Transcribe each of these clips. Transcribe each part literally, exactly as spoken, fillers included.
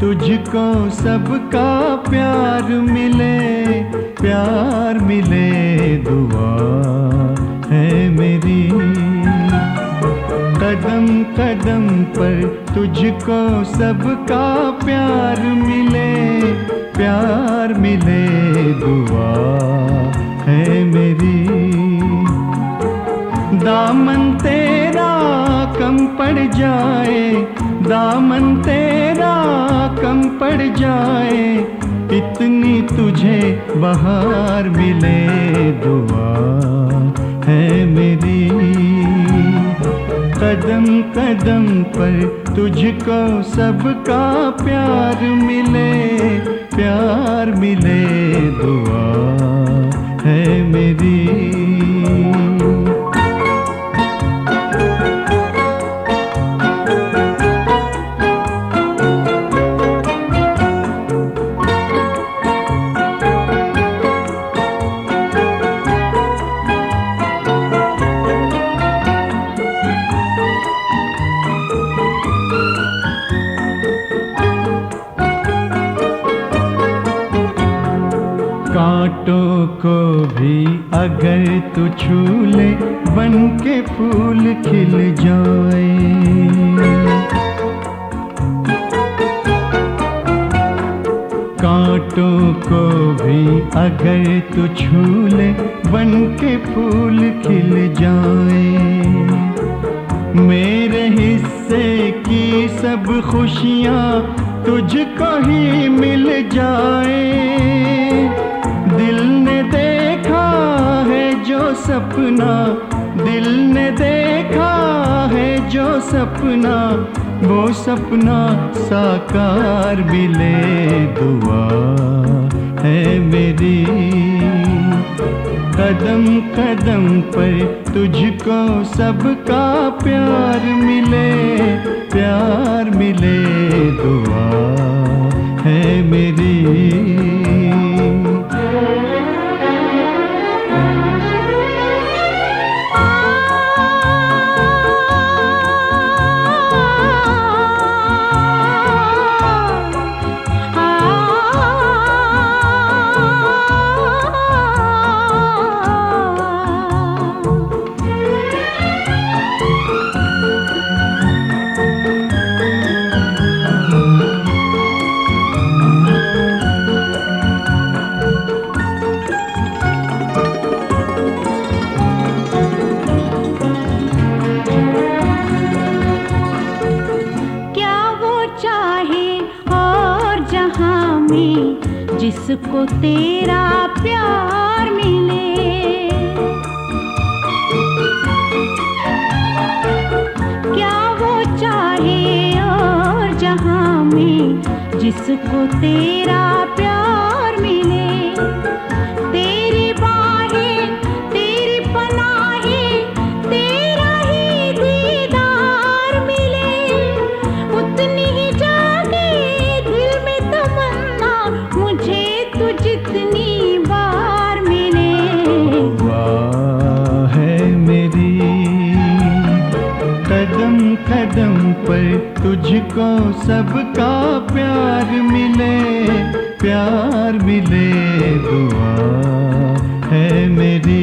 तुझको सबका प्यार मिले, प्यार मिले दुआ है मेरी। कदम कदम पर तुझको सबका प्यार मिले, प्यार मिले दुआ है मेरी। दामन तेरा कम पड़ जाए, दामन तेरा कम पड़ जाए, इतनी तुझे बहार मिले दुआ है मेरी। कदम कदम पर तुझको सबका प्यार मिले, प्यार मिले दुआ है मेरी। कांटों को भी अगर तू छू ले, बन के फूल खिल जाए। कांटों को भी अगर तू छू ले, बन के फूल खिल जाए। मेरे हिस्से की सब खुशियाँ तुझको ही मिल जाए। दिल ने देखा है जो सपना, दिल ने देखा है जो सपना, वो सपना साकार मिले दुआ है मेरी। कदम कदम पर तुझको सबका प्यार मिले, प्यार मिले दुआ है मेरी। जिसको तेरा प्यार मिले, क्या वो चाहे और जहां में जिसको तेरा प्यार मिले। तेरी बाहें तेरी पनाहें तेरा ही दीदार मिले, उतनी ही जागे दिल में तमन्ना मुझे तू जितनी बार मिले। दुआ है मेरी। कदम कदम पर तुझको सबका प्यार मिले, प्यार मिले दुआ है मेरी।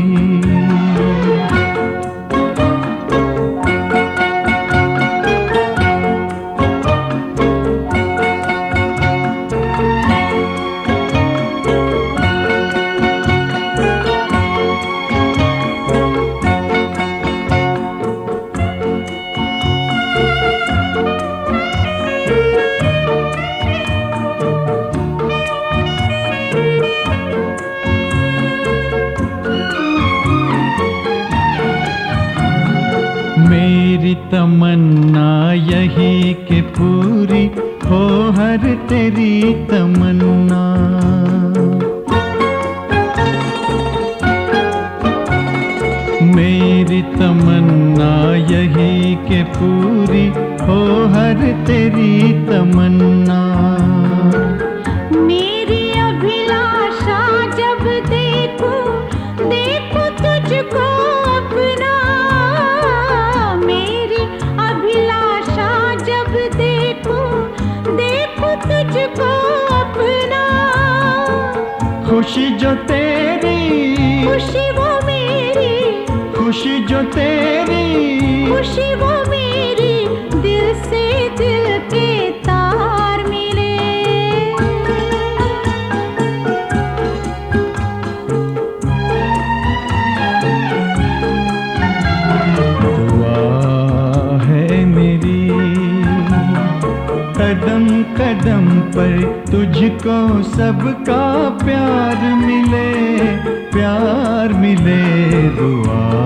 मेरी तमन्ना यही कि पूरी हो हर तेरी तमन्ना। मेरी तमन्ना यही कि पूरी हो हर तेरी तमन्ना। मेरी अभिलाषा जब देखूं देखूं तुझको अपना, मेरी अभिलाषा जब देखूं देखूं तुझको अपना। खुशी जो तेरी, खुशी वो मेरी, खुशी जो तेरी, खुशी वो मेरी, दिल से दिल के तार मिले। कदम कदम पर तुझको सबका प्यार मिले, प्यार मिले। दुआ